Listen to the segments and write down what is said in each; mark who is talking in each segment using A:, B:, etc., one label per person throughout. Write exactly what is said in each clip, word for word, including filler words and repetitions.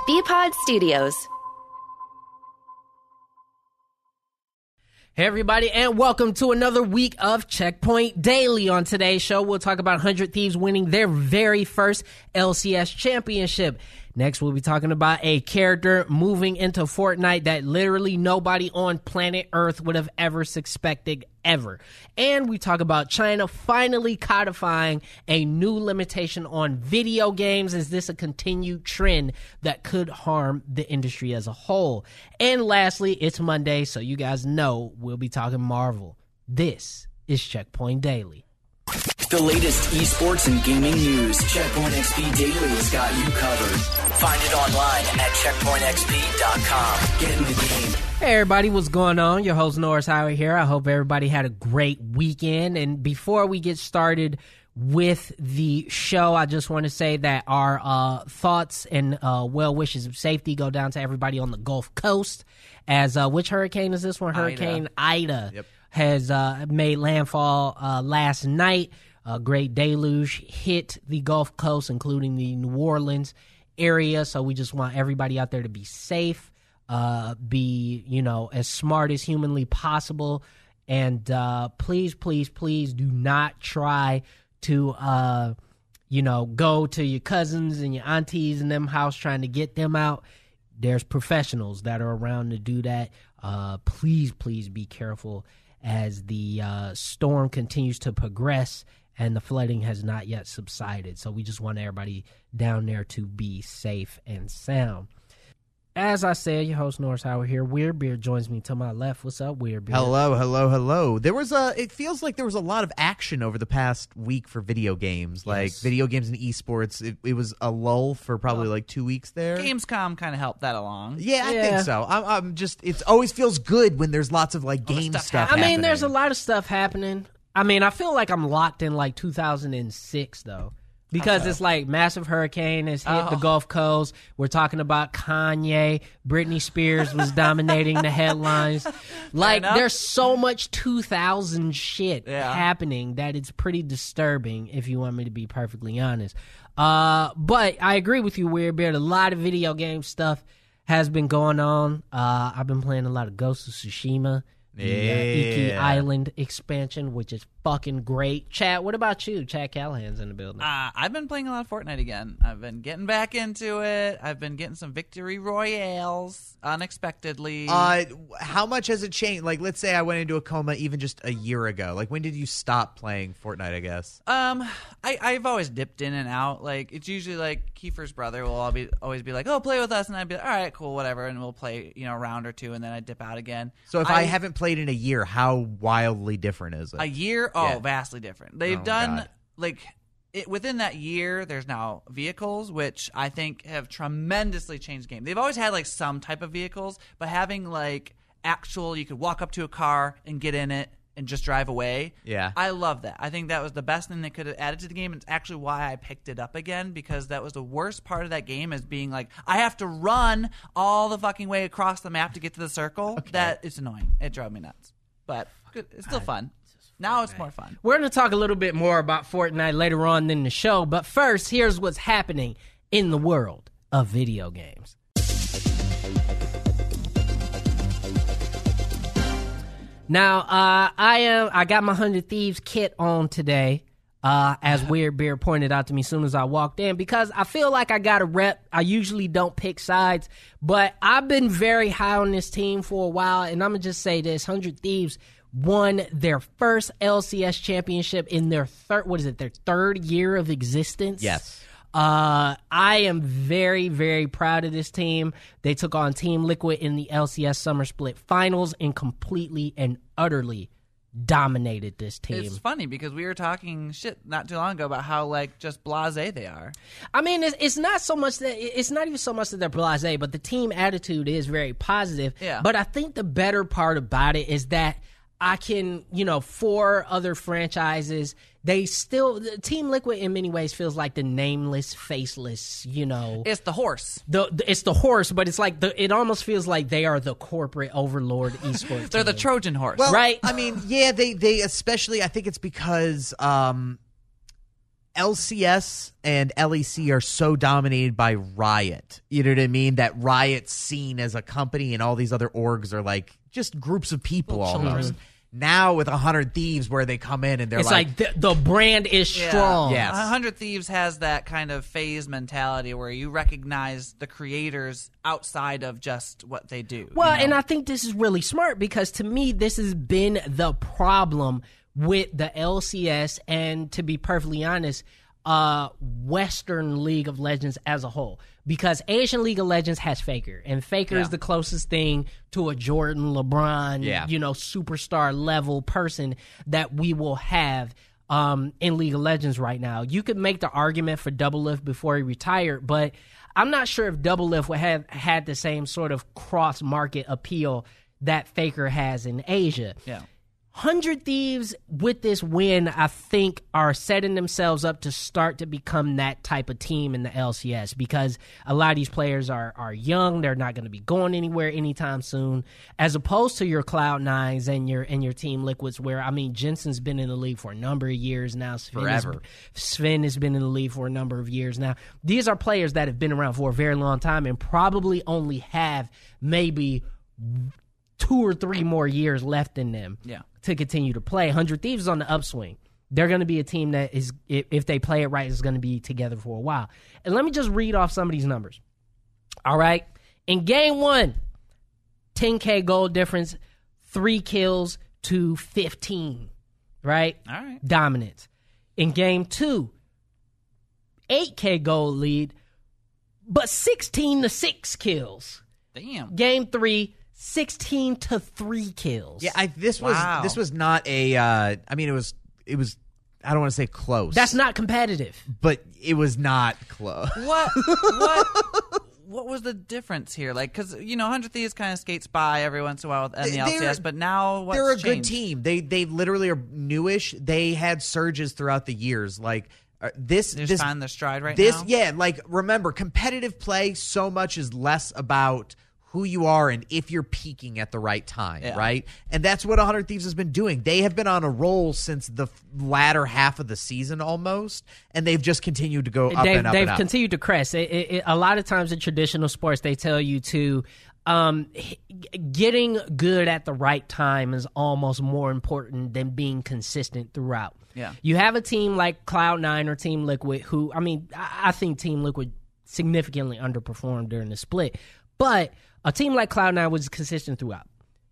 A: B-Pod Studios.
B: Hey, everybody, and welcome to another week of Checkpoint Daily. On today's show, we'll talk about one hundred Thieves winning their very first L C S championship. Next, we'll be talking about a character moving into Fortnite that literally nobody on planet Earth would have ever suspected ever. And we talk about China finally codifying a new limitation on video games. Is this a continued trend that could harm the industry as a whole? And lastly, it's Monday, so you guys know we'll be talking Marvel. This is Checkpoint Daily.
C: The latest esports and gaming news. Checkpoint X P Daily has got you covered. Find it online at checkpoint x p dot com. Get in the game.
B: Hey everybody, what's going on? Your host Norris Howard here. I hope everybody had a great weekend. And before we get started with the show, I just want to say that our uh, thoughts and uh, well wishes of safety go down to everybody on the Gulf Coast. As uh, which hurricane is this one? Hurricane Ida, Ida
D: yep. has
B: uh, made landfall uh, last night. A great deluge hit the Gulf Coast, including the New Orleans area. So we just want everybody out there to be safe, uh, be, you know, as smart as humanly possible. And uh, please, please, please do not try to, uh, you know, go to your cousins and your aunties and them house trying to get them out. There's professionals that are around to do that. Uh, please, please be careful as the uh, storm continues to progress and the flooding has not yet subsided. So we just want everybody down there to be safe and sound. As I said, your host Norris Howard here. Weird Beard joins me to my left. What's up, Weird Beard?
D: Hello, hello, hello. There was a. It feels like there was a lot of action over the past week for video games,
B: Yes.
D: like video games and esports. It, it was a lull for probably like two weeks there.
E: Gamescom kind of helped that along.
D: Yeah, I
B: Yeah.
D: think so. I'm, I'm just. It always feels good when there's lots of like
E: All the
D: game
E: stuff
D: stuff.
B: I mean,
D: happening.
B: there's a lot of stuff happening. I mean, I feel like I'm locked in like two thousand six, though. Because
E: Okay.
B: it's like massive hurricane has hit
E: Oh.
B: the Gulf Coast. We're talking about Kanye. Britney Spears was dominating the headlines. Like,
E: enough.
B: there's so much two thousand shit
E: Yeah.
B: happening that it's pretty disturbing, if you want me to be perfectly honest. Uh, but I agree with you, Weird Beard. A lot of video game stuff has been going on. Uh, I've been playing a lot of Ghost of Tsushima. The uh, Iki
D: Yeah.
B: Island expansion, which is fucking great. Chad, what about you? Chad Callahan's in the building.
E: Uh, I've been playing a lot of Fortnite again. I've been getting back into it. I've been getting some victory royales unexpectedly.
D: Uh, how much has it changed? Like, let's say I went into a coma even just a year ago. Like, when did you stop playing Fortnite? I guess.
E: Um, I, I've always dipped in and out. Like, it's usually like Kiefer's brother will all be, always be like, oh, play with us. And I'd be like, all right, cool, whatever. And we'll play, you know, a round or two. And then I dip out again.
D: So if I, I haven't played in a year, how wildly different is it?
E: A year? Oh,
D: Yeah.
E: vastly different. They've
D: Oh,
E: done,
D: God.
E: like, it, within that year, there's now vehicles, which I think have tremendously changed the game. They've always had, like, some type of vehicles, but having, like, actual, you could walk up to a car and get in it and just drive away.
D: Yeah.
E: I love that. I think that was the best thing they could have added to the game. It's actually why I picked it up again, because that was the worst part of that game, is being like, I have to run all the fucking way across the map to get to the circle.
D: Okay.
E: That is annoying. It drove me nuts. But good. It's still fun. Now it's more fun.
B: We're going to talk a little bit more about Fortnite later on in the show, but first, here's what's happening in the world of video games. Now, uh, I am. I got my one hundred Thieves kit on today, uh, as Weird Beard pointed out to me as soon as I walked in, because I feel like I got a rep. I usually don't pick sides, but I've been very high on this team for a while, and I'm going to just say this. one hundred Thieves won their first L C S championship in their third, what is it, their third year of existence?
D: Yes.
B: Uh, I am very, very proud of this team. They took on Team Liquid in the L C S Summer Split Finals and completely and utterly dominated this team.
E: It's funny because we were talking shit not too long ago about how, like, just blasé they are.
B: I mean, it's, it's not so much that it's not even so much that they're blasé, but the team attitude is very positive.
E: Yeah.
B: But I think the better part about it is that I can, you know, for other franchises, they still, Team Liquid in many ways feels like the nameless, faceless, you know.
E: It's the horse.
B: The, the It's the horse, but it's like, the it almost feels like they are the corporate overlord esports.
E: They're the
B: team.
E: Trojan horse.
D: Well,
B: Right.
D: I mean, yeah, they, they especially, I think it's because um, L C S and L E C are so dominated by Riot. You know what I mean? That Riot's seen as a company and all these other orgs are like just groups of people almost. Now with one hundred Thieves where they come in and they're
B: it's
D: like...
B: like the, the brand is strong.
D: Yes.
E: one hundred Thieves has that kind of phase mentality where you recognize the creators outside of just what they do.
B: Well,
E: you know?
B: and I think this is really smart because to me, this has been the problem with the L C S and, to be perfectly honest, uh, Western League of Legends as a whole. Because Asian League of Legends has Faker, and Faker
E: Yeah.
B: is the closest thing to a Jordan, LeBron,
D: Yeah.
B: you know, superstar level person that we will have um, in League of Legends right now. You could make the argument for Doublelift before he retired, but I'm not sure if Doublelift would have had the same sort of cross-market appeal that Faker has in Asia.
E: Yeah.
B: one hundred Thieves, with this win, I think are setting themselves up to start to become that type of team in the L C S because a lot of these players are are young. They're not going to be going anywhere anytime soon, as opposed to your Cloud Nines and your and your Team Liquids, where, I mean, Jensen's been in the league for a number of years now. Sven
D: Forever.
B: Has, Sven has been in the league for a number of years now. These are players that have been around for a very long time and probably only have maybe two or three more years left in them.
E: Yeah.
B: To continue to play. one hundred Thieves is on the upswing. They're going to be a team that is, if, if they play it right, is going to be together for a while. And let me just read off some of these numbers. All right. In game one, ten K goal difference, three kills to fifteen. Right?
E: All right.
B: Dominance. In game two, eight K goal lead, but sixteen to six kills.
E: Damn.
B: Game three, sixteen to three kills.
D: Yeah, I, this was
E: Wow.
D: this was not a. Uh, I mean, it was it was. I don't want to say close.
B: That's not competitive.
D: but it was not close.
E: What? What? What was the difference here? Like, because you know, one hundred Thieves kind of skates by every once in a while in the
D: They're-
E: L C S, but now what's
D: They're a good
E: changed?
D: team. They they literally are newish. They had surges throughout the years. Like uh, this
E: They just
D: this
E: find their stride right
D: this
E: now.
D: yeah. Like remember, competitive play so much is less about who you are and if you're peaking at the right time,
E: Yeah.
D: right? And that's what one hundred Thieves has been doing. They have been on a roll since the f- latter half of the season almost, and they've just continued to go up
B: they've,
D: and up
B: they've
D: and up.
B: continued to crest. It, it, it, a lot of times in traditional sports, they tell you to um, h- getting good at the right time is almost more important than being consistent throughout.
E: Yeah.
B: You have a team like Cloud Nine or Team Liquid, who, I mean, I, I think Team Liquid significantly underperformed during the split, but a team like Cloud Nine was consistent throughout.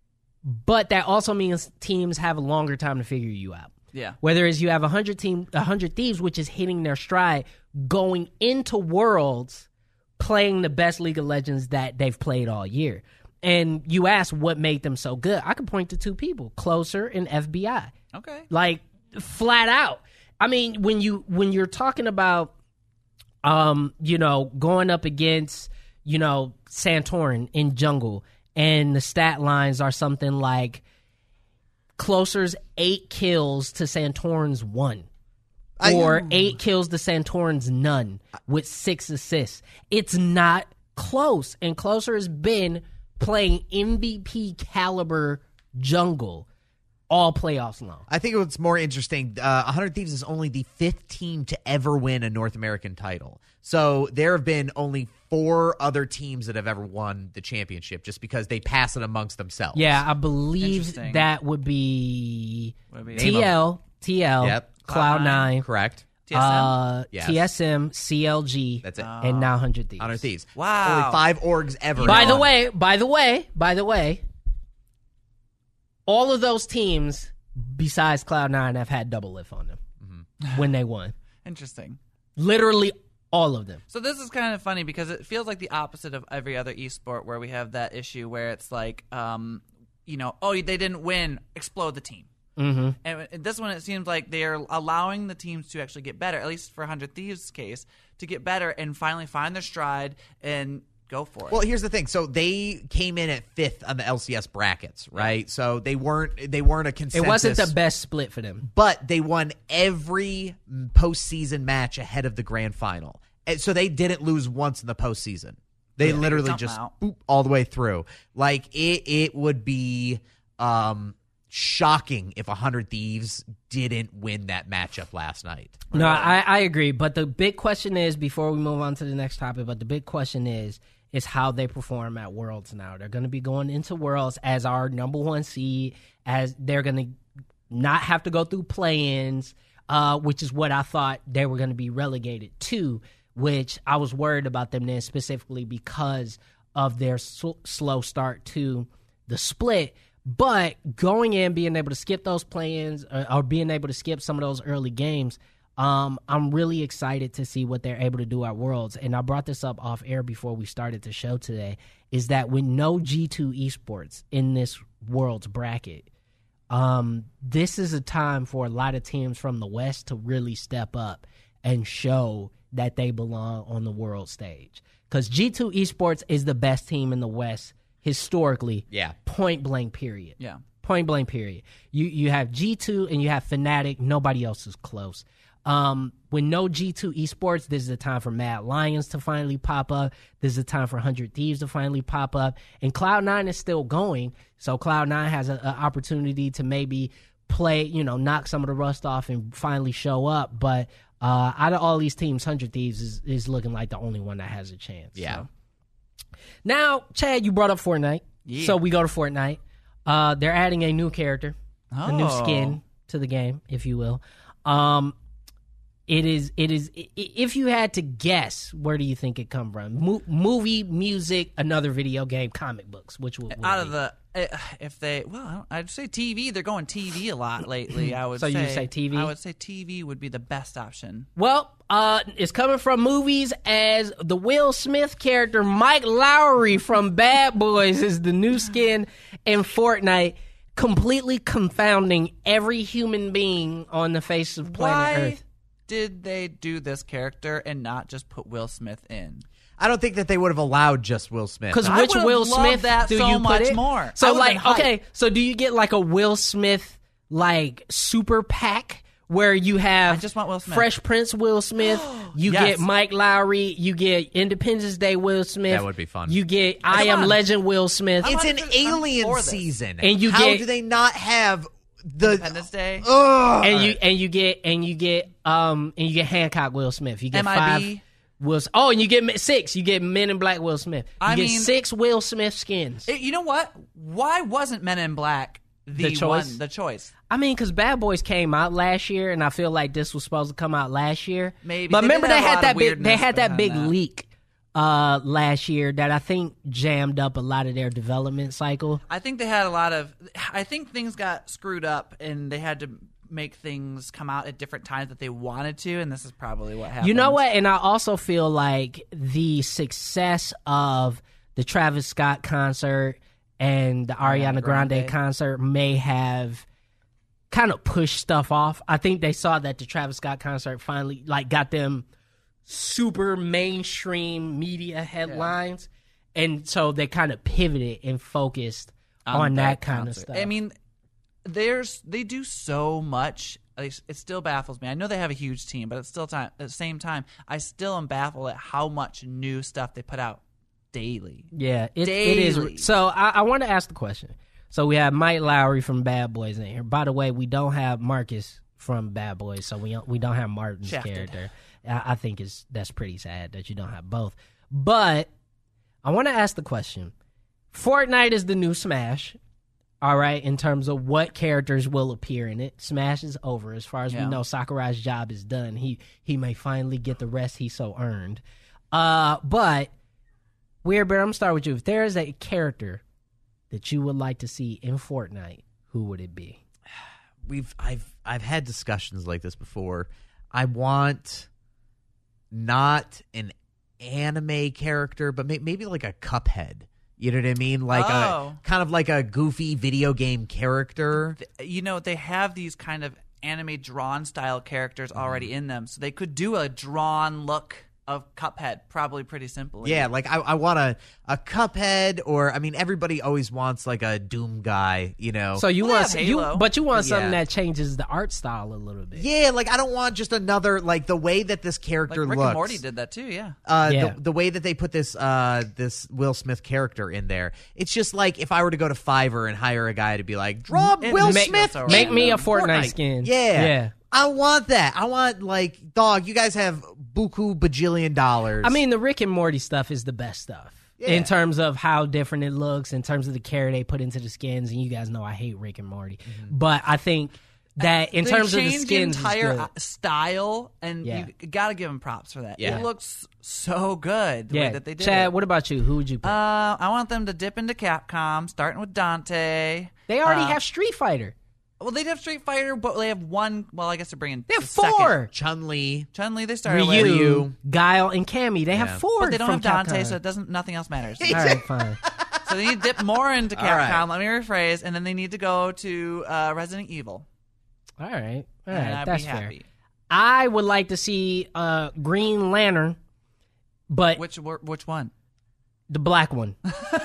B: But that also means teams have a longer time to figure you out.
E: Yeah.
B: Whether it's you have one hundred team, one hundred Thieves, which is hitting their stride, going into Worlds, playing the best League of Legends that they've played all year. And you ask what made them so good. I could point to two people, Closer and F B I.
E: Okay.
B: Like, flat out. I mean, when you when you're talking about, um, you know, going up against, you know, Santorin in jungle, and the stat lines are something like Closer's eight kills to Santorin's one, or
D: I-
B: eight kills to Santorin's none with six assists. It's not close, and Closer has been playing M V P caliber jungle all playoffs long.
D: I think what's more interesting, uh, one hundred Thieves is only the fifth team to ever win a North American title. So there have been only four other teams that have ever won the championship just because they pass it amongst themselves.
B: Yeah, I believe
E: Interesting.
B: that would be
E: Would be-
B: T L, T L,
D: Yep.
B: Cloud
E: Cloud9.
B: nine,
D: Correct.
E: T S M?
B: uh,
D: Yes.
B: T S M, C L G,
D: That's it.
B: and now one hundred Thieves.
D: one hundred Thieves.
E: Wow.
D: Only five orgs ever.
B: By the
D: won.
B: way, by the way, by the way, all of those teams besides Cloud nine have had double lift on them
D: Mm-hmm.
B: when they won.
E: Interesting.
B: Literally all of them.
E: So this is kind of funny because it feels like the opposite of every other esport where we have that issue where it's like, um, you know, oh, they didn't win, explode the team.
B: Mm-hmm.
E: And in this one, it seems like they're allowing the teams to actually get better, at least for one hundred Thieves' case, to get better and finally find their stride and go for it.
D: Well, here's the thing. So they came in at fifth on the L C S brackets, right? So they weren't they weren't a consensus.
B: It wasn't the best split for them.
D: But they won every postseason match ahead of the grand final. And so they didn't lose once in the postseason. They
E: Yeah.
D: literally
E: Something
D: just
E: out.
D: boop all the way through. Like it it would be um shocking if one hundred Thieves didn't win that matchup last night.
B: No, I, I agree. But the big question is, before we move on to the next topic, but the big question is, is how they perform at Worlds now. They're going to be going into Worlds as our number one seed, as they're going to not have to go through play-ins, uh, which is what I thought they were going to be relegated to, which I was worried about them then specifically because of their sl- slow start to the split. But going in, being able to skip those play-ins or, or being able to skip some of those early games, um, I'm really excited to see what they're able to do at Worlds. And I brought this up off air before we started the show today, is that with no G two esports in this Worlds bracket, um, this is a time for a lot of teams from the West to really step up and show that they belong on the world stage. Because G two esports is the best team in the West historically.
D: Yeah.
B: Point blank, period.
E: Yeah.
B: Point blank, period. You you have G two and you have Fnatic. Nobody else is close. Um, with no G two esports, this is a time for Mad Lions to finally pop up. This is a time for one hundred Thieves to finally pop up. And Cloud nine is still going, so Cloud nine has an opportunity to maybe play, you know, knock some of the rust off and finally show up. But uh, out of all these teams, one hundred Thieves is, is looking like the only one that has a chance.
D: Yeah.
B: So. Now, Chad, you brought up Fortnite.
E: Yeah.
B: So we go to Fortnite. Uh, they're adding a new character,
E: Oh.
B: a new skin to the game, if you will. Um, it is, it is. i- If you had to guess, where do you think it come from? Mo- movie, music, another video game, comic books. Which would, would
E: Out
B: it
E: of
B: be?
E: the, eh, if they, well, I'd say T V. They're going T V a lot lately. I would
B: So
E: say.
B: you say T V?
E: I would say T V would be the best option.
B: Well, uh, it's coming from movies, as the Will Smith character Mike Lowry from Bad Boys is the new skin in Fortnite, completely confounding every human being on the face of planet
E: Why
B: Earth.
E: did they do this character and not just put Will Smith in?
D: I don't think that they would have allowed just Will Smith.
B: Because
E: I
B: which
E: would've
B: Will
E: loved
B: Smith
E: that
B: do
E: so
B: you put
E: much
B: it?
E: more. I
B: So
E: would've
B: like,
E: been hyped.
B: okay, so do you get like a Will Smith like super pack where you have
E: I just want Will Smith.
B: Fresh Prince Will Smith, you
E: Yes.
B: get Mike Lowry, you get Independence Day Will Smith.
D: That would be fun.
B: You get I Am
E: on.
B: Legend Will Smith.
D: it's an
E: I'm for
D: alien
E: this.
D: season.
B: And you
D: How
B: get-
D: do they not have the
E: Independence Day.
D: Ugh.
B: and you and you get and you get um and you get Hancock Will Smith. You get
E: M I B.
B: five Will. Oh, and you get six. You get Men in Black Will Smith. You
E: I
B: get
E: mean-
B: six Will Smith skins.
E: Eh, you know what? Why wasn't Men in Black the,
B: The choice?
E: one? The choice.
B: I mean, because Bad Boys came out last year, and I feel like this was supposed to come out last year.
E: Maybe.
B: but
E: They
B: remember
E: did
B: they
E: have a
B: had
E: lot
B: that
E: of
B: big. They
E: weirdness
B: had that
E: behind
B: big
E: that.
B: leak uh, last year that I think jammed up a lot of their development cycle.
E: I think they had a lot of. I think things got screwed up, and they had to make things come out at different times that they wanted to, and this is probably what happened.
B: You know what? And I also feel like the success of the Travis Scott concert and the Ariana Grande,
E: Grande.
B: concert may have kind of pushed stuff off. I think they saw that the Travis Scott concert finally like got them super mainstream media headlines, and so they kind of pivoted and focused on, that, kind of
E: concert.
B: stuff.
E: I mean, there's they do so much. It it still baffles me. I know they have a huge team, but it's still time. At the same time, I still am baffled at how much new stuff they put out daily.
B: Yeah, it, it
E: Daily.
B: is. So I, I want to ask the question. So we have Mike Lowry from Bad Boys in here. By the way, we don't have Marcus from Bad Boys, so we don't, we don't have Martin's
E: Shafted.
B: character. I, I think it's that's pretty sad that you don't have both. But I want to ask the question. Fortnite is the new Smash, all right, in terms of what characters will appear in it. Smash is over. As far as
E: Yeah.
B: we know, Sakurai's job is done. He he may finally get the rest he so earned. Uh, but, Weird Bear, I'm going to start with you. If there is a character that you would like to see in Fortnite, who would it be?
D: we've I've I've had discussions like this before. I want not an anime character, but may, maybe like a Cuphead. You know what I mean? Like
E: Oh.
D: a kind of like a goofy video game character.
E: You know, they have these kind of anime drawn style characters already in them, so they could do a drawn look of Cuphead, probably pretty simply.
D: Yeah, like I, I want a, a Cuphead, or I mean, everybody always wants like a Doom guy, you know.
B: So you
E: Well,
B: want
E: they have
B: you,
E: Halo.
B: but you want something
D: Yeah.
B: that changes the art style a little bit.
D: Yeah, like I don't want just another like the way that this
E: Like
D: character
E: Rick
D: looks.
E: and Morty did that too, yeah.
D: Uh,
B: Yeah.
D: the, the way that they put this uh, this Will Smith character in there, it's just like if I were to go to Fiverr and hire a guy to be like, draw
E: It
D: Will
E: makes
D: Smith,
E: so
B: Make
E: random.
B: me a Fortnite skin.
D: Yeah,
B: Yeah.
D: I want that. I want like, dog. You guys have buku bajillion dollars.
B: I mean, the Rick and Morty stuff is the best stuff
D: Yeah.
B: in terms of how different it looks, in terms of the care they put into the skins. And you guys know I hate Rick and Morty,
D: Mm-hmm.
B: but I think that in
E: They
B: terms of the
E: changed
B: skins,
E: the entire
B: is
E: uh,
B: good.
E: style, and
B: Yeah.
E: you got to give them props for that.
D: Yeah.
E: It looks so good the
B: yeah.
E: way that they did
B: Chad,
E: it.
B: what about you? Who would you pick?
E: Uh, I want them to dip into Capcom, starting with Dante.
B: they already
E: uh,
B: have Street Fighter.
E: Well, they'd have Street Fighter, but they have one. Well, I guess they're bringing.
B: They have
E: the second.
B: four.
D: Chun Li.
E: Chun Li, they started
B: Ryu,
E: with.
D: Ryu.
B: Guile, and Cammy. They
D: Yeah.
B: have four.
E: But they don't
B: from
E: have Dante,
B: Capcom.
E: so it doesn't. Nothing else matters.
B: All right, fine.
E: So they need to dip more into
D: All right.
E: Capcom. Let me rephrase, and then they need to go to uh, Resident Evil.
B: All right, all
E: and
B: right,
E: I'd
B: that's
E: be
B: fair.
E: happy.
B: I would like to see uh, Green Lantern, but
E: Which wor- which one?
B: the black one,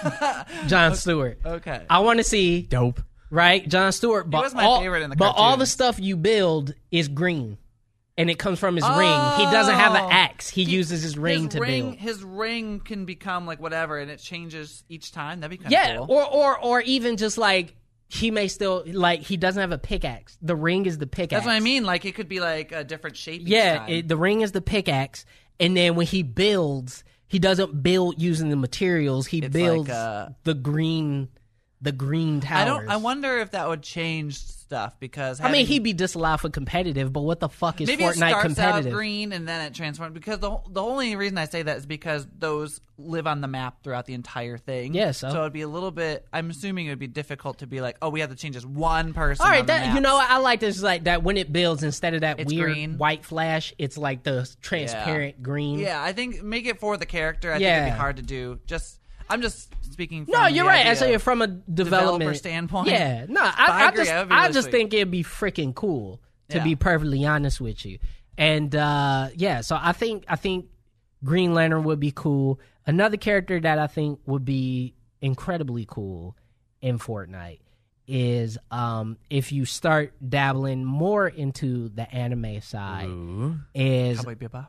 B: John Stewart.
E: Okay.
B: I want to see dope, right? John Stewart, but
E: was my
B: all,
E: favorite in the
B: but all the
E: cartoons.
B: stuff you build is green, and it comes from his ring. He doesn't have an axe. He, uses his ring
E: his
B: to
E: ring,
B: build.
E: His ring can become like whatever, and it changes each time. That'd be kind of
B: Yeah,
E: cool.
B: or or or even just like he may still like he doesn't have a pickaxe. The ring is the pickaxe.
E: That's what I mean. Like it could be like a different shape. Each
B: Yeah,
E: time.
B: it, the ring is the pickaxe, and then when he builds, he doesn't build using the materials. He
E: It's
B: builds
E: like, uh,
B: the green, the green towers.
E: I don't. I wonder if that would change stuff because
B: I mean,
E: having-
B: he'd be disallowed for competitive, but what the fuck is
E: maybe it
B: Fortnite
E: starts
B: competitive?
E: out green and then it transforms. Because the the only reason I say that is because those live on the map throughout the entire thing.
B: Yeah, so?
E: so it'd be a little bit. I'm assuming it would be difficult to be like, oh, we have to change this one person.
B: All right,
E: on the
B: that you
E: maps.
B: know, I like this like that when it builds instead of that
E: It's
B: weird
E: green.
B: white flash, it's like the transparent green.
E: Yeah, I think make it for the character. I think
B: Yeah.
E: it'd be hard to do. Just I'm just speaking. From
B: No, you're
E: the
B: right.
E: idea
B: I say
E: of-
B: from a development
E: standpoint.
B: Yeah, no, I,
E: I
B: I,
E: agree.
B: just,
E: That would be
B: I
E: really
B: just
E: sweet.
B: think it'd be freaking cool to
E: Yeah.
B: be perfectly honest with you. And uh, yeah, so I think I think Green Lantern would be cool. Another character that I think would be incredibly cool in Fortnite is um, if you start dabbling more into the anime side. Is
E: Cowboy Bebop.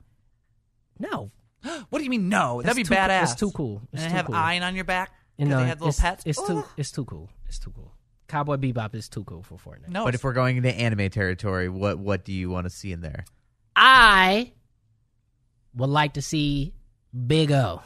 B: no,
E: What do you mean no?
B: That's
E: That'd be
B: too-
E: badass.
B: it's too cool. It's
E: and
B: too
E: have
B: cool.
E: Iron on your back
B: you
E: because
B: know,
E: they had little
B: it's,
E: pets.
B: It's too
E: Ugh.
B: it's too cool. It's too cool. Cowboy Bebop is too cool for Fortnite.
E: No,
D: But
E: it's-
D: if we're going into anime territory, what what do you want to see in there?
B: I would like to see Big O.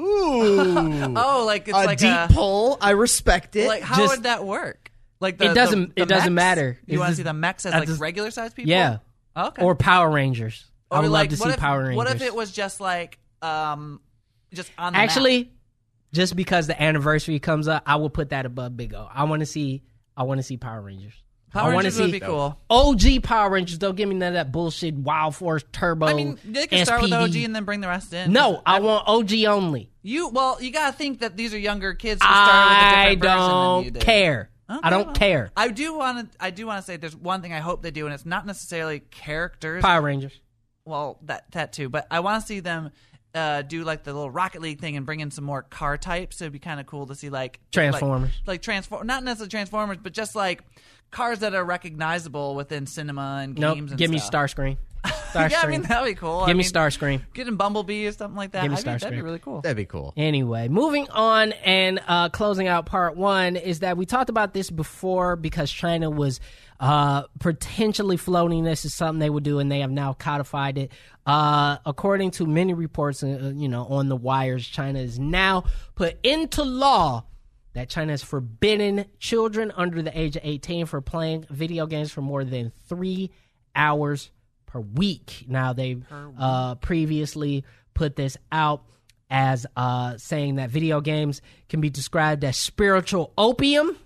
D: Ooh,
E: oh, like it's
D: a
E: like
D: deep
E: a,
D: pull. I respect it.
E: Like how
B: Just-
E: would that work? Like the,
B: It doesn't-
E: The,
B: it
E: the
B: doesn't
E: mechs?
B: matter.
E: You
B: It's
E: want to
B: just-
E: see the mechs as
B: I
E: like
B: just-
E: regular sized people?
B: Yeah.
E: Okay.
B: Or Power Rangers. I
E: Or
B: would
E: like,
B: love to
E: what
B: see
E: if,
B: Power Rangers.
E: What if it was just like um, just on the
B: Actually,
E: map?
B: just because the anniversary comes up, I will put that above Big O. I want to see. I want to see Power Rangers.
E: Power
B: I want to
E: Rangers
B: see
E: would be cool.
B: O G Power Rangers. Don't give me none of that bullshit. Wild Force Turbo.
E: I mean, they can start with
B: S P D.
E: O G and then bring the rest in.
B: No, I want O G only.
E: You well, you gotta think that these are younger kids who started with a
B: I
E: different version than you
B: don't
E: did.
B: care.
E: Okay,
B: I don't
E: well,
B: care.
E: I do want to. I do want to say there's one thing I hope they do, and it's not necessarily characters.
B: Power Rangers.
E: Well, that that too, but I want to see them uh, do like the little Rocket League thing and bring in some more car types. It'd be kind of cool to see like
B: Transformers.
E: like, like transform, not necessarily Transformers, but just like cars that are recognizable within cinema and
B: Nope.
E: games. And
B: Give me
E: stuff.
B: Starscream.
E: Yeah, I
B: Starscream.
E: mean that'd be cool.
B: Give
E: I
B: me
E: mean,
B: Starscream.
E: Getting Bumblebee or something like that.
B: Give me
E: I mean, that'd be
B: Starscream.
E: really cool.
D: That'd be cool.
B: Anyway, moving on and uh, closing out part one is that we talked about this before because China was uh, potentially floating this is something they would do, and they have now codified it. Uh, according to many reports, uh, you know, on the wires, China is now put into law that China has forbidden children under the age of eighteen for playing video games for more than three hours per week. Now, they uh, previously put this out as uh, saying that video games can be described as spiritual opium.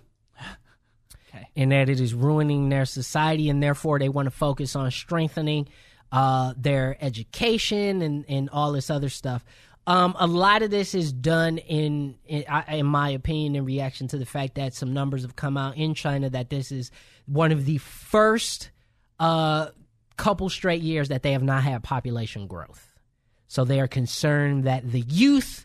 E: Okay.
B: And that it is ruining their society, and therefore they want to focus on strengthening uh, their education and, and all this other stuff. Um, a lot of this is done in, in, in my opinion, in reaction to the fact that some numbers have come out in China that this is one of the first uh, couple straight years that they have not had population growth. So they are concerned that the youth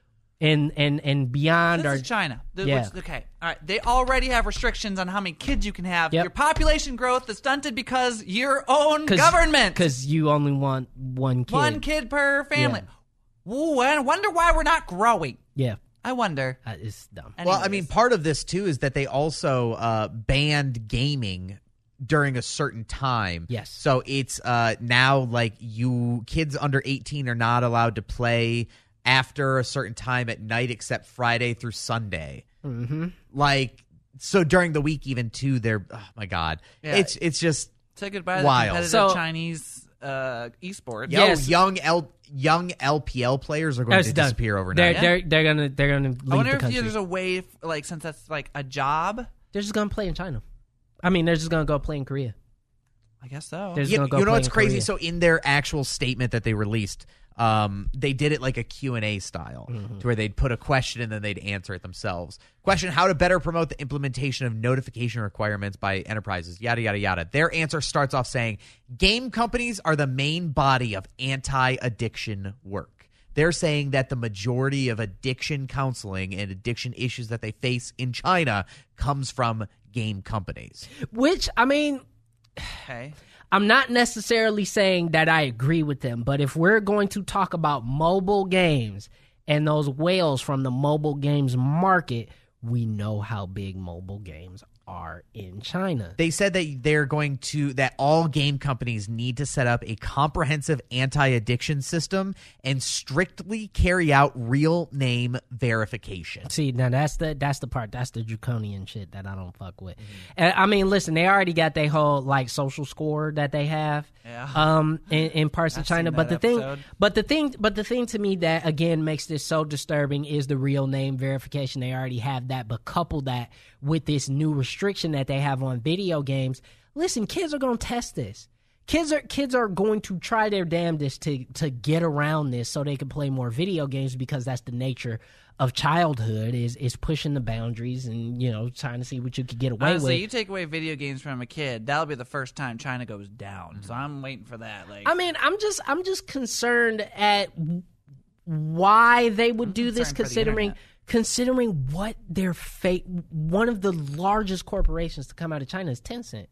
B: and and and beyond
E: This
B: are
E: is China. The-
B: Yeah.
E: which- okay. All right. They already have restrictions on how many kids you can have.
B: Yep.
E: Your population growth is stunted because your own government.
B: because you only want one kid.
E: One kid per family.
B: Yeah.
E: Ooh, I wonder why we're not growing.
B: Yeah,
E: I wonder.
B: uh, it's dumb.
D: Well, I
E: Anyways.
D: mean, part of this too is that they also uh, banned gaming during a certain time.
B: Yes.
D: So it's uh, now like you kids under eighteen are not allowed to play after a certain time at night except Friday through Sunday.
B: Mm-hmm.
D: Like so during the week even too. They're oh my god.
E: Yeah.
D: It's it's just
E: Say goodbye to
D: wild.
E: the competitive
B: So-
E: Chinese uh, esports.
D: yo
B: Yes.
D: young L young L P L players are going
B: It's
D: to
B: done.
D: disappear
B: They're
D: overnight.
B: they're they're gonna they're gonna leave
E: I wonder
B: the
E: if
B: country.
E: there's a way, f- like, since that's like a job.
B: They're just gonna play in China. I mean, they're just gonna go play in Korea.
E: I guess so.
B: There's-
D: You,
B: gonna go
D: you know
B: play
D: what's
B: in
D: crazy?
B: Korea.
D: So in their actual statement that they released, um, they did it like a Q and A style,
B: Mm-hmm.
D: to where they'd put a question and then they'd answer it themselves. Question: how to better promote the implementation of notification requirements by enterprises? Yada yada yada. Their answer starts off saying, "Game companies are the main body of anti-addiction work." They're saying that the majority of addiction counseling and addiction issues that they face in China comes from game companies.
B: Which I mean,
E: Okay.
B: I'm not necessarily saying that I agree with them, but if we're going to talk about mobile games and those whales from the mobile games market, we know how big mobile games are in China.
D: They said that they're going to that all game companies need to set up a comprehensive anti-addiction system and strictly carry out real name verification.
B: See, now that's the that's the part that's the draconian shit that I don't fuck with. And, I mean, listen, they already got their whole like social score that they have,
E: Yeah.
B: um, in, in parts of
E: I've
B: China.
E: seen
B: But the
E: that
B: thing,
E: episode.
B: but the thing, but the thing to me that again makes this so disturbing is the real name verification. They already have that, but couple that with this new restriction that they have on video games. Listen, kids are going to test this. Kids are kids are going to try their damnedest to to get around this so they can play more video games because that's the nature of childhood is is pushing the boundaries and, you know, trying to see what you could get away
E: Honestly,
B: with.
E: you take away video games from a kid, that'll be the first time China goes down. So I'm waiting for that. Like,
B: I mean, I'm just I'm just concerned at why they would do this,
E: concerned for the
B: considering
E: internet.
B: considering what their fate. One of the largest corporations to come out of China is Tencent,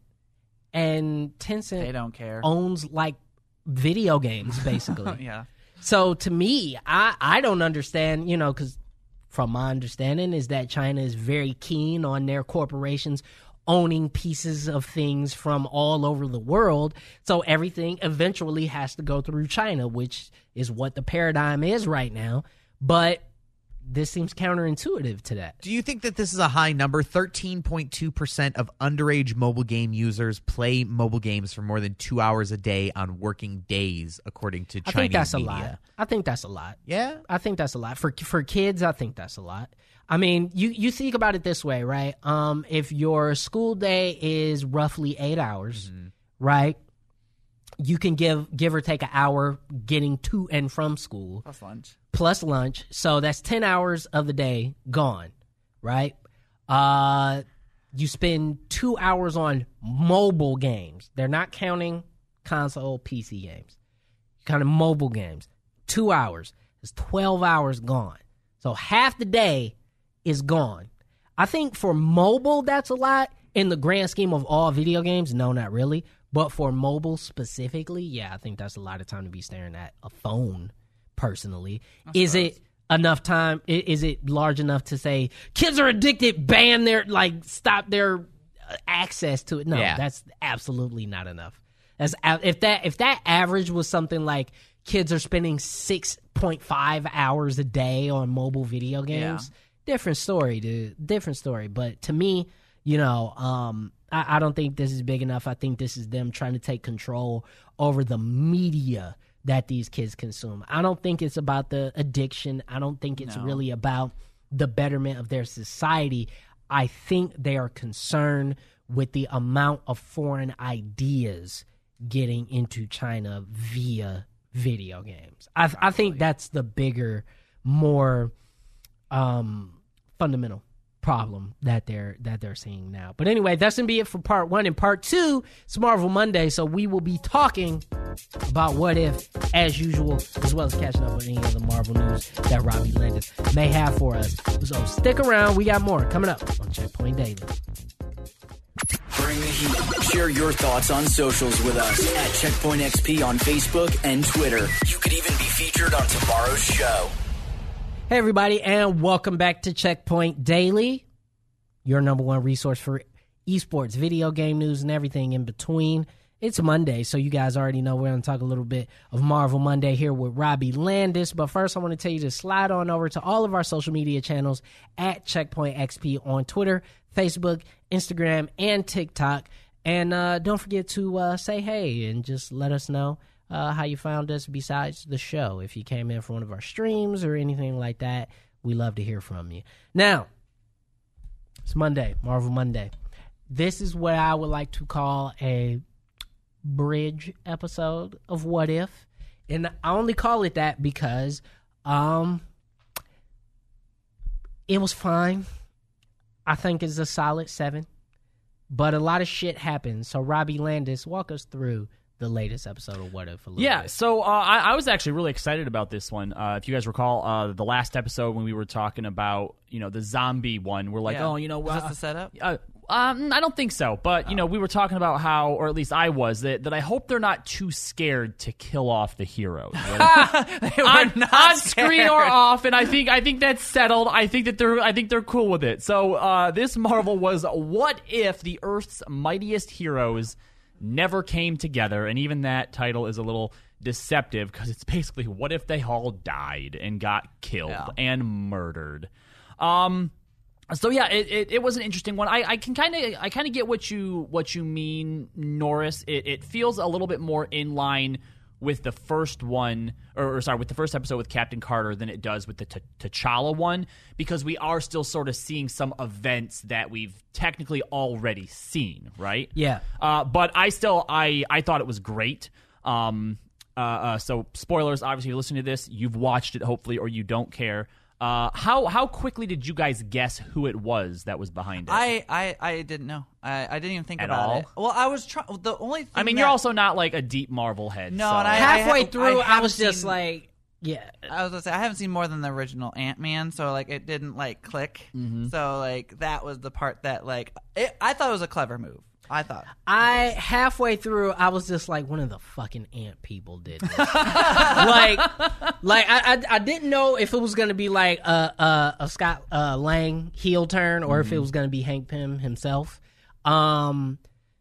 B: and Tencent
E: they don't care.
B: owns like video games basically.
E: yeah.
B: So to me, I I don't understand. You know, because from my understanding is that China is very keen on their corporations owning pieces of things from all over the world. So everything eventually has to go through China, which is what the paradigm is right now. But this seems counterintuitive to that.
D: Do you think that this is a high number? thirteen point two percent of underage mobile game users play mobile games for more than two hours a day on working days, according to
B: I
D: Chinese
B: think that's
D: media.
B: a lot. I think that's a lot.
D: Yeah?
B: I think that's a lot for for kids. I think that's a lot. I mean, you you think about it this way, right? Um, if your school day is roughly eight hours, right? You can give give or take an hour getting to and from school
E: Plus lunch.
B: plus lunch, so that's ten hours of the day gone, right? Uh, you spend two hours on mobile games. They're not counting console P C games, kind of mobile games. Two hours. It's twelve hours gone. So half the day is gone. I think for mobile, that's a lot. In the grand scheme of all video games, no, not really. But for mobile specifically, yeah, I think that's a lot of time to be staring at a phone, personally. Is it enough time? i- Is it large enough to say, kids are addicted, ban their, like, stop their uh, access to it? No,
D: Yeah.
B: that's absolutely not enough. That's a- if that if that average was something like kids are spending six point five hours a day on mobile video games, different story, dude. Different story. But to me, you know, um, I, I don't think this is big enough. I think this is them trying to take control over the media that these kids consume. I don't think it's about the addiction. I don't think it's really about the betterment of their society. I think they are concerned with the amount of foreign ideas getting into China via video games. I, I think that's the bigger, more um, fundamental problem that they're that they're seeing now. But anyway, that's gonna be it for part one. And part two, it's Marvel Monday, so we will be talking about What If as usual, as well as catching up with any other Marvel news that Robbie Landis may have for us. So stick around, we got more coming up on Checkpoint Daily.
C: Bring the heat. Share your thoughts on socials with us at Checkpoint X P on Facebook and Twitter. You could even be featured on tomorrow's show.
B: Hey, everybody, and welcome back to Checkpoint Daily, your number one resource for esports, video game news, and everything in between. It's Monday, so you guys already know we're going to talk a little bit of Marvel Monday here with Robbie Landis. But first, I want to tell you to slide on over to all of our social media channels at Checkpoint X P on Twitter, Facebook, Instagram, and TikTok. And uh, don't forget to uh, say hey and just let us know Uh, how you found us besides the show. If you came in for one of our streams or anything like that, we love to hear from you. Now, it's Monday, Marvel Monday. This is what I would like to call a bridge episode of What If. And I only call it that because um, it was fine. I think it's a solid seven. But a lot of shit happened. So Robbie Landis, walk us through the latest episode of What If a little
A: yeah,
B: bit.
A: so uh, I, I was actually really excited about this one. Uh, if you guys recall, uh, the last episode when we were talking about, you know, the zombie one, we're like,
E: Yeah.
A: oh, you know,
E: Was
A: uh,
E: this the setup?
A: Uh, um, I don't think so, but you know, we were talking about how, or at least I was, that, that I hope they're not too scared to kill off the heroes,
E: They were
A: on,
E: not
A: on
E: scared.
A: screen or off, and I think I think that's settled. I think that they're I think they're cool with it. So uh, this Marvel was, what if the Earth's mightiest heroes never came together? And even that title is a little deceptive because it's basically what if they all died and got killed
E: Yeah.
A: and murdered. Um. So yeah, it, it, it was an interesting one. I, I can kind of I kind of get what you what you mean, Norris. It, it feels a little bit more in line with the first one, or, or sorry, with the first episode with Captain Carter than it does with the T- T'Challa one, because we are still sort of seeing some events that we've technically already seen, right?
B: Yeah.
A: Uh, but I still I I thought it was great. Um. Uh. uh so spoilers. Obviously, you're listening to this. You've watched it, hopefully, or you don't care. Uh, how how quickly did you guys guess who it was that was behind it?
E: I, I, I didn't know. I, I didn't even think
A: At
E: about
A: all?
E: it. Well, I was trying. The only thing
A: I mean,
E: that,
A: you're also not like a deep Marvel head.
E: No,
A: so.
E: and I-
B: Halfway
E: I
B: through, I,
E: haven't
B: was just
E: seen-
B: like, yeah.
E: I was gonna say I haven't seen more than the original Ant-Man, so like it didn't like click. So like that was the part that like it, I thought it was a clever move. I thought.
B: I halfway through, I was just like, one of the fucking ant people did this. like, like I, I, I didn't know if it was gonna be like a a, a Scott uh, Lang heel turn or if it was gonna be Hank Pym himself. Um,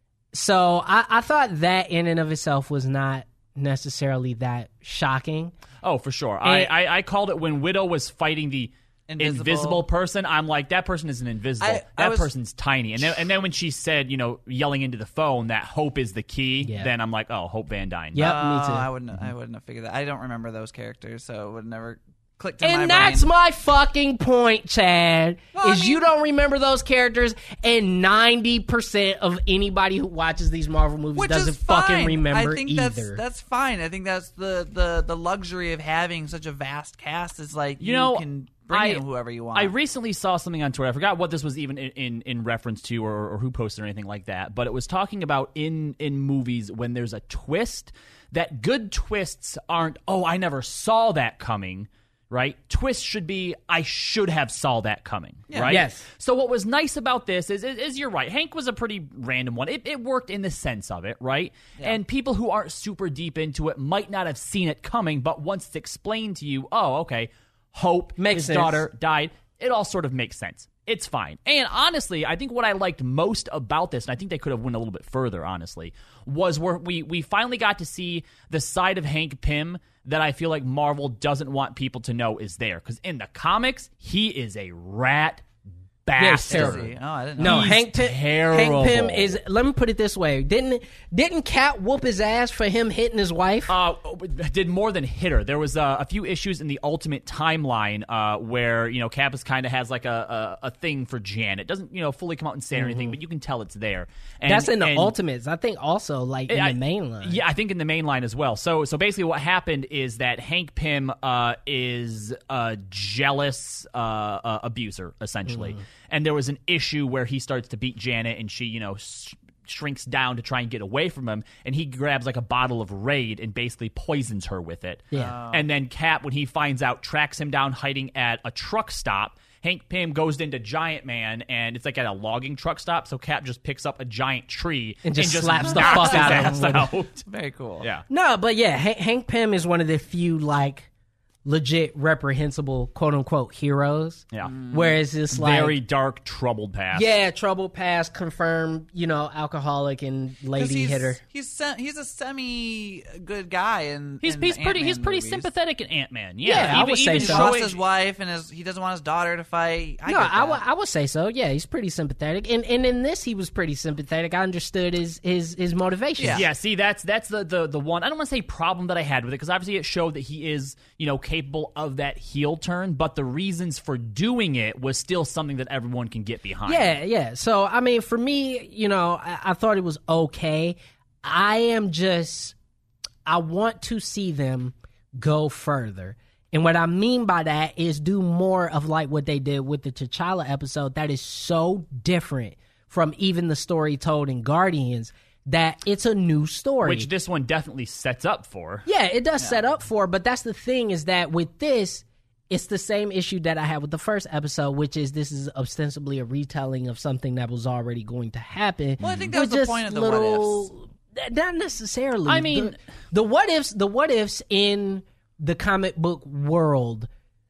B: so I, I thought that in and of itself was not necessarily that shocking.
A: Oh, for sure. I,
B: And-
A: I I called it when Widow was fighting the
E: Invisible.
A: invisible person. I'm like, that person isn't invisible.
E: I- I
A: that
E: was-
A: person's tiny. And then and then when she said, you know, yelling into the phone that hope is the key,
B: Yeah.
A: then I'm like, oh, Hope Van Dyne.
B: Yep,
E: Oh,
B: me too.
E: I wouldn't. I wouldn't have figured that. I don't remember those characters, so it would never clicked in my
B: And that's
E: brain.
B: my fucking point, Chad.
E: Well, I
B: is
E: mean-
B: you don't remember those characters, and ninety percent of anybody who watches these Marvel movies
E: Which
B: doesn't
E: is fine.
B: fucking remember
E: I think
B: either.
E: that's that's fine. I think that's the, the, the luxury of having such a vast cast is like you,
A: You know,
E: can bring
A: I,
E: in whoever you want.
A: I recently saw something on Twitter. I forgot what this was even in, in, in reference to or, or who posted or anything like that. But it was talking about in, in movies when there's a twist, that good twists aren't, oh, I never saw that coming, right? Twists should be, I should have saw that coming, right?
B: Yes.
A: So what was nice about this is, is, is you're right. Hank was a pretty random one. It, it worked in the sense of it, right? And people who aren't super deep into it might not have seen it coming, but once it's explained to you, oh, okay, Hope,
B: Makes
A: his
B: sense.
A: daughter died. It all sort of makes sense. It's fine. And honestly, I think what I liked most about this, and I think they could have went a little bit further, honestly, was where we, we finally got to see the side of Hank Pym that I feel like Marvel doesn't want people to know is there. Because in the comics, he is a rat
B: Yeah, it's
A: bastard.
B: terrible.
E: Oh, I didn't know.
B: No,
A: He's
B: Hank Pym,
A: terrible.
B: Hank Pym is. Let me put it this way: didn't didn't Cat whoop his ass for him hitting his wife?
A: Uh, did more than hit her. There was uh, a few issues in the Ultimate timeline uh, where, you know, Kappas kind of has like a, a, a thing for Janet. Doesn't, you know, fully come out and say anything, but you can tell it's there. And,
B: That's in the
A: and-
B: Ultimates. I think also like in
A: I-
B: the main line.
A: Yeah, I think in the main line as well. So so basically what happened is that Hank Pym uh, is a jealous uh, uh, abuser, essentially. and there was an issue where he starts to beat Janet, and she, you know, sh- shrinks down to try and get away from him, and he grabs like a bottle of Raid and basically poisons her with it.
B: Yeah.
A: And then Cap, when he finds out, tracks him down hiding at a truck stop. Hank Pym goes into Giant Man, and it's like at a logging truck stop, so Cap just picks up a giant tree
B: And just
A: just
B: slaps the
A: knocks
B: fuck out of
A: his
B: him
A: ass
B: with
A: out.
E: Very cool.
A: Yeah.
B: No, but yeah, Hank, Hank Pym is one of the few like legit reprehensible quote unquote heroes.
A: Yeah.
B: Whereas it's like
A: Very dark, troubled past.
B: yeah, troubled past, confirmed, you know, alcoholic and
E: 'Cause
B: lady
E: he's,
B: hitter.
E: He's se- he's a semi good guy, and
A: He's, he's pretty he's pretty sympathetic in Ant-Man. Yeah,
B: Yeah, I
A: even,
B: would say
A: even
E: He
B: so.
E: lost
A: showing-
E: his wife, and his, he doesn't want his daughter to fight. I
B: no,
E: get
B: I
E: that.
B: would I would say so. Yeah, he's pretty sympathetic, and and in this he was pretty sympathetic. I understood his his his motivation.
E: Yeah.
A: Yeah, see, that's that's the, the the one. I don't want to say problem that I had with it, because obviously it showed that he is, you know, capable of that heel turn, but the reasons for doing it was still something that everyone can get behind.
B: Yeah, yeah. So, I mean, for me, you know, I, I thought it was okay. I am just, I want to see them go further. And what I mean by that is do more of like what they did with the T'Challa episode that is so different from even the story told in Guardians that it's a new story.
A: Which this one definitely sets up for.
B: Yeah, it does set up for, but that's the thing is that with this, it's the same issue that I had with the first episode, which is this is ostensibly a retelling of something that was already going to happen.
E: Well, I think that
B: with
E: was the
B: just
E: point of the
B: little,
E: what
B: th- Not necessarily.
A: I mean-
B: the, the what ifs, the what ifs in the comic book world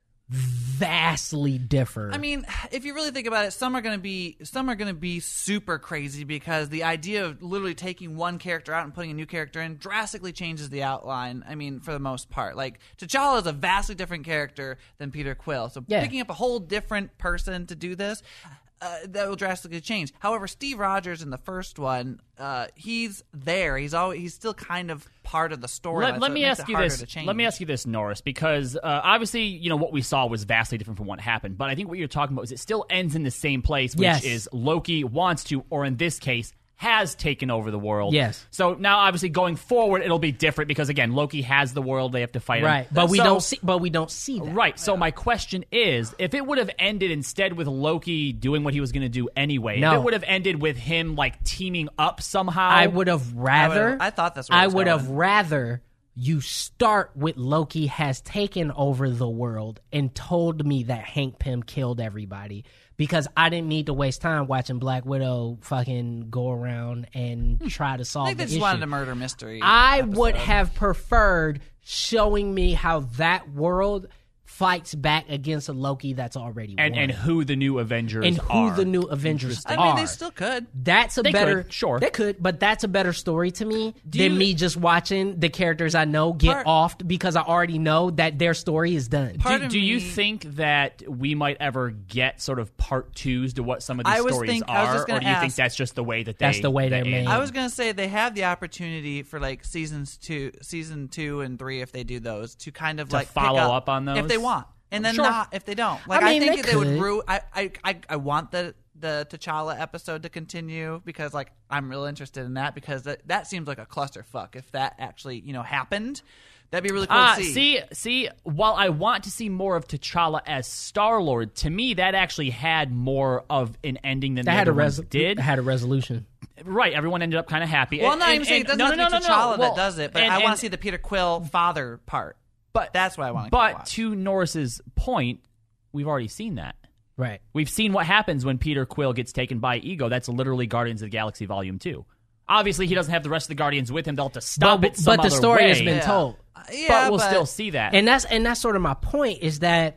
B: vastly differ.
E: I mean, if you really think about it, some are going to be some are going to be super crazy because the idea of literally taking one character out and putting a new character in drastically changes the outline. I mean, for the most part, like T'Challa is a vastly different character than Peter Quill, so
B: Yeah.
E: picking up a whole different person to do this. Uh, that will drastically change. However, Steve Rogers in the first one, uh, he's there. He's always he's still kind of part of the story.
A: Let, let
E: so
A: me
E: it makes
A: ask
E: it
A: you
E: harder
A: this.
E: to change.
A: Let me ask you this, Norris, because uh, obviously, you know, what we saw was vastly different from what happened. But I think what you're talking about is it still ends in the same place, which
B: Yes.
A: is Loki wants to, or in this case, has taken over the world.
B: Yes.
A: So now, obviously, going forward, it'll be different because again, Loki has the world; they have to fight him.
B: right, but we
A: So-
B: don't see. But we don't see that.
A: Right. So my question is, if it would have ended instead with Loki doing what he was going to do anyway,
B: No.
A: if it would have ended with him like teaming up somehow,
B: I would have rather.
E: would've- I thought that's where
B: I
E: it was
B: would have
E: going.
B: rather you start with Loki has taken over the world and told me that Hank Pym killed everybody, because I didn't need to waste time watching Black Widow fucking go around and try to solve
E: I think they
B: the
E: just
B: issue.
E: wanted a murder mystery.
B: I
E: episode.
B: would have preferred showing me how that world fights back against a Loki that's already
A: and
B: won.
A: and who the new Avengers
B: and who
A: are.
B: the new Avengers
E: I
B: are.
E: mean, they still could.
B: That's a
A: They
B: better
A: could, sure.
B: They could, but that's a better story to me
E: Do
B: than
E: you-
B: me just watching the characters I know get
E: Part-
B: offed because I already know that their story is done.
E: Part
A: Do,
E: of
A: do you
E: me-
A: think that we might ever get sort of part twos to what some of these
E: I was
A: stories
E: think- I was
A: are,
E: just
A: or
E: gonna
A: do you think
E: ask-
A: that's just the way that they
B: That's the way they're
A: they
B: made.
A: end?
E: I was gonna say they have the opportunity for like seasons two, season two and three, if they do those, to kind of
A: To
E: like pick
A: follow
E: up,
A: up on those?
E: if they want, and then
A: Sure.
E: not if they don't. Like I,
B: mean,
E: think
B: they
E: they, would
B: could.
E: ru- I, I I I want the the T'Challa episode to continue because like I'm real interested in that because that that seems like a clusterfuck if that actually you know happened. That'd be really cool
A: Ah,
E: to see.
A: see, see. While I want to see more of T'Challa as Star Lord, to me that actually had more of an ending than
B: That
A: the
B: had a
A: other ones
B: res-
A: did.
B: had a resolution.
A: Right, everyone ended up kind of happy.
E: Well,
A: And-
E: I'm not
A: and-
E: even saying it
A: and-
E: doesn't
A: no,
E: have
A: no,
E: to
A: no,
E: be
A: no,
E: T'Challa
A: no. Well,
E: that does it, but
A: and-
E: I want
A: and-
E: to see the Peter Quill father part.
A: But
E: That's what I want to
A: But
E: watch.
A: to Norris's point, we've already seen that.
B: Right.
A: We've seen what happens when Peter Quill gets taken by Ego. That's literally Guardians of the Galaxy Volume two. Obviously, he doesn't have the rest of the Guardians with him. They'll have to stop
B: But,
A: it some
B: but the
A: other
B: story
A: way.
B: has been
E: Yeah.
B: told.
E: Uh, yeah,
A: but we'll still see that.
B: And that's and that's sort of my point is that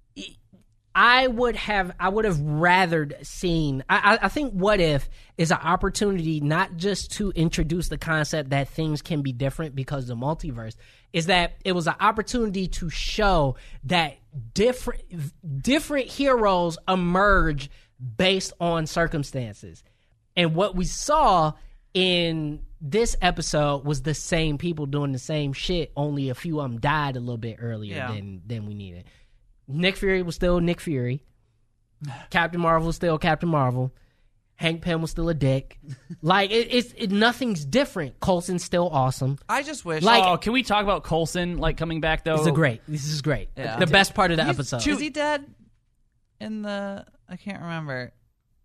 B: I would have I would have rathered seen I, I I think What If is an opportunity not just to introduce the concept that things can be different because of the multiverse, is that it was an opportunity to show that different different heroes emerge based on circumstances. And what we saw in this episode was the same people doing the same shit, only a few of them died a little bit earlier
E: Yeah.
B: than than we needed. Nick Fury was still Nick Fury. Captain Marvel was still Captain Marvel. Hank Pym was still a dick. Like it, it's it, nothing's different. Coulson's still awesome.
E: I just wish
B: Like-
A: oh, can we talk about Coulson like coming back though?
B: This is great. This is great.
E: Yeah.
B: The best part of the
E: He's-
B: episode.
E: Is he dead? in the? I can't remember.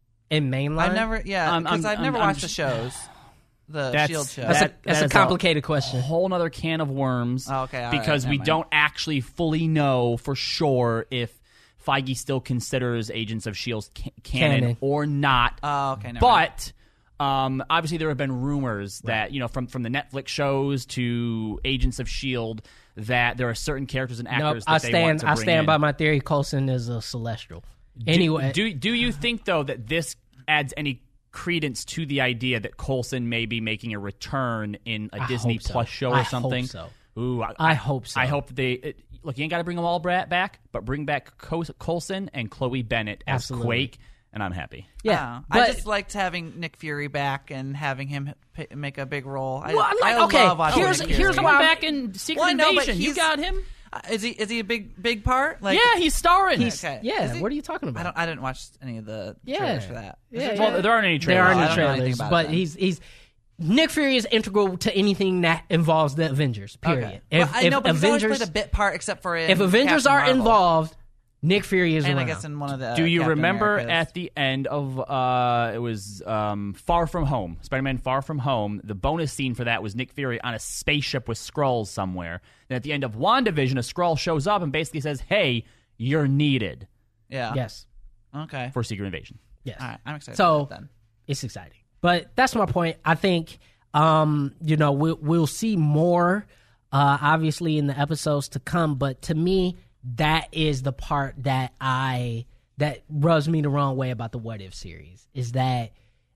B: In mainline,
E: I've never. Yeah,
A: I'm-
E: because
A: I'm-
E: I've never
A: I'm-
E: watched
A: I'm
E: the shows. The
A: That's-
E: Shield show.
B: that's
A: that-
B: a that's
A: that
B: a
A: is
B: complicated
A: a
B: question.
A: whole other can of worms.
E: Oh, okay, all
A: because
E: right,
A: we
E: never mind.
A: don't actually fully know for sure if Feige still considers Agents of S H I E L D ca- canon,
B: Canon.
A: or not.
E: Oh, okay. Never mind.
A: But um, obviously, there have been rumors that you know from from the Netflix shows to Agents of S H I E L D that there are certain characters and
B: Nope,
A: actors
B: I
A: that they want
B: stand.
A: to
B: I
A: bring
B: stand
A: in.
B: by my theory. Coulson is a Celestial. Anyway,
A: do do you think though that this adds any credence to the idea that Coulson may be making a return in a
B: I
A: Disney
B: hope so.
A: Plus show or
B: I hope
A: something?
B: so.
A: Ooh, I,
B: I hope so.
A: I hope that they it, look. You ain't got to bring them all bra- back, but bring back Col- Coulson and Chloe Bennett as
B: Absolutely.
A: Quake, and I'm happy.
B: yeah,
E: Oh,
B: but
E: I just liked having Nick Fury back and having him p- make a big role. I,
B: Well, I like-
E: I
B: okay,
E: love watching
B: here's-
E: Nick Fury.
B: here's
A: Coming
B: why-
A: back in Secret
E: Well, I know, but
A: Invasion, you
E: he's-
A: got him.
E: Uh, is he is he a big big part? Like,
A: Yeah, he's starring.
B: he's
E: okay.
B: yeah.
E: Is he?
B: What are you talking about?
E: I don't. I didn't watch any of the
B: Yeah.
E: trailers for that. Is
B: Yeah,
E: it-
A: well, there aren't any
B: There
A: trailers.
B: aren't
E: I
B: any
E: don't know anything
B: trailers,
E: about
B: but
E: it then.
B: he's he's Nick Fury is integral to anything that involves the Avengers. Period.
E: Okay.
B: If,
E: Well, I know,
B: if
E: but he's always
B: Avengers,
E: played a bit part, except for in
B: if Avengers
E: Captain
B: are
E: Marvel.
B: involved, Nick Fury is
E: and
B: around.
E: I guess in one of the.
A: Do you
E: Captain
A: remember
E: Americas.
A: at the end of uh, it was um, Far From Home, Spider-Man Far From Home? The bonus scene for that was Nick Fury on a spaceship with Skrulls somewhere. And at the end of WandaVision, a Skrull shows up and basically says, "Hey, you're needed
E: Yeah.
B: yes,
E: Okay.
A: for Secret Invasion."
B: yes.
E: All right. I'm excited.
B: So
E: about that then.
B: it's exciting. But that's my point. I think um, you know we'll we'll see more, uh, obviously in the episodes to come. But to me, that is the part that I that rubs me the wrong way about the What If series is that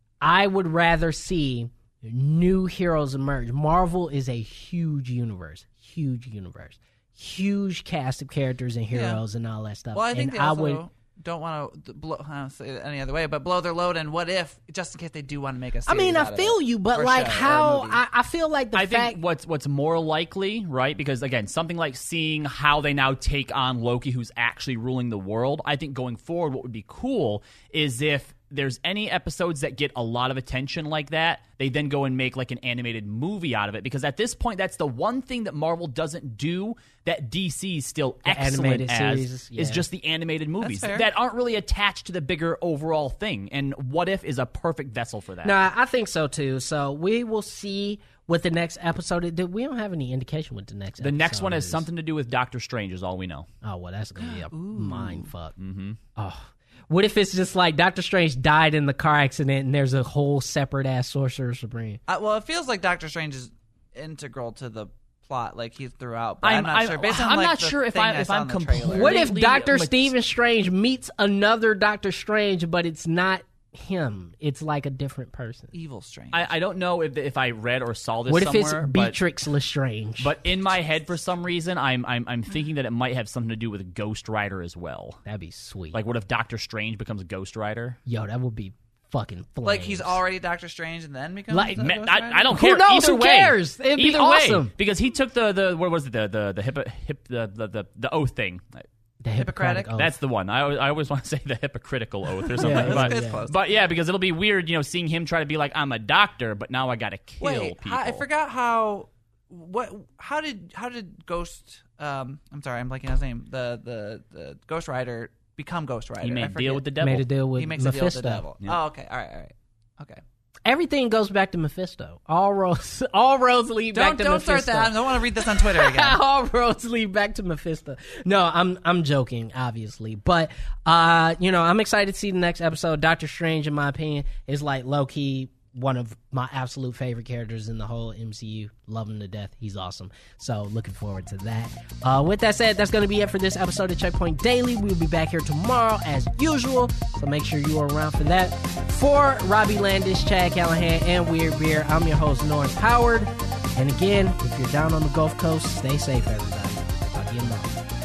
B: I would rather see new heroes emerge. Marvel is a huge universe, huge universe, huge cast of characters and heroes and all that stuff.
E: Well, I think
B: and
E: they
B: I
E: also
B: would.
E: don't want to blow. I don't say it any other way, but blow their load. And what if, just in case they do want to make a
B: I
E: series
B: mean,
E: out
B: I
E: of
B: feel
E: it,
B: you, but
E: or a
B: like
E: show, or a
B: how
E: movie.
B: I, I feel like the
A: I
B: fact
A: think what's what's more likely, right? Because again, something like seeing how they now take on Loki, who's actually ruling the world. I think going forward, what would be cool is if there's any episodes that get a lot of attention like that, they then go and make like an animated movie out of it. Because at this point, that's the one thing that Marvel doesn't do that D C is still excellent
B: animated
A: as
B: series,
A: is
B: yeah.
A: just the animated movies
E: fair.
A: that aren't really attached to the bigger overall thing. And What If is a perfect vessel for that.
B: No, I think so too. So we will see what the next episode is. We don't have any indication what the next.
A: The
B: episode
A: next one has
B: is.
A: something to do with Doctor Strange, is all we know.
B: Oh well, that's gonna be a mind fuck. Mm-hmm. Oh, what if it's just like Doctor Strange died in the car accident and there's a whole separate ass Sorcerer Supreme?
E: Uh, well, it feels like Doctor Strange is integral to the plot, like he's throughout. But I'm, not sure. Based on
A: I'm
E: like,
A: not
E: the
A: sure if
E: thing
A: I
E: I
A: if
E: saw
A: I'm
E: in the trailer.
A: completely.
B: What if Doctor
A: but-
B: Stephen Strange meets another Doctor Strange, but it's not him? It's like a different person.
E: Evil Strange.
A: I, I don't know if if I read or saw this
B: What if it's
A: somewhere, but,
B: Beatrix Lestrange?
A: but in my head for some reason I'm I'm I'm thinking that it might have something to do with Ghost Rider as well.
B: That'd be sweet.
A: Like, what if Doctor Strange becomes a Ghost Rider?
B: Yo, that would be fucking flames.
E: like he's already Doctor Strange and then becomes.
B: Like,
E: a
A: Man,
E: Ghost
A: I,
E: Rider?
A: I don't
B: Who
A: care.
B: knows?
A: Either
B: Who
A: way.
B: cares? It'd be
A: Either
B: awesome.
A: way, because he took the the what was it the the the hip, hip the, the the the oath thing.
B: the
E: Hippocratic?
B: Oath.
A: That's the one. I always, I always want to say the hypocritical oath or something.
B: Yeah,
A: but,
E: it's close.
A: but yeah, because it'll be weird, you know, seeing him try to be like, I'm a doctor, but now I got to kill
E: Wait,
A: people.
E: I I forgot how. What? How did? How did Ghost? Um, I'm sorry, I'm blanking on his name. The the the Ghost Rider become Ghost Rider.
A: He
E: I
A: made a
E: forget.
A: deal with the devil.
B: Made a deal with
E: He makes
B: Mephisto.
E: a deal with the devil.
A: Yeah.
E: Oh, okay. All right. All right. Okay.
B: Everything goes back to Mephisto. All roads, all roads lead
E: Don't
B: back to
E: don't
B: Mephisto.
E: start that. I don't want to read this on Twitter again.
B: all roads lead back to Mephisto. No, I'm I'm joking, obviously, but uh, you know, I'm excited to see the next episode. Doctor Strange, in my opinion, is like low key one of my absolute favorite characters in the whole M C U. Love him to death. He's awesome. So looking forward to that. Uh, with that said, that's going to be it for this episode of Checkpoint Daily. We'll be back here tomorrow as usual. So make sure you are around for that. For Robbie Landis, Chad Callahan, and Weird Beer, I'm your host, Norris Howard. And again, if you're down on the Gulf Coast, stay safe, everybody. Talk to you tomorrow.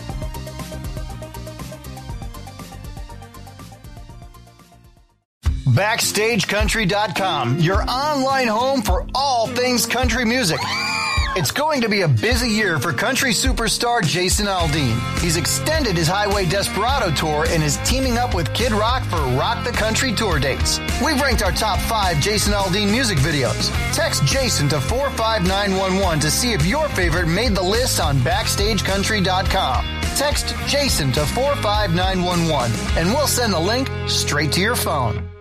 F: Backstage Country dot com, your online home for all things country music. It's going to be a busy year for country superstar Jason Aldean. He's extended his Highway Desperado tour and is teaming up with Kid Rock for Rock the Country tour dates. We've ranked our top five Jason Aldean music videos. Text Jason to four five nine one one to see if your favorite made the list on Backstage Country dot com. Text Jason to four five nine one one and we'll send the link straight to your phone.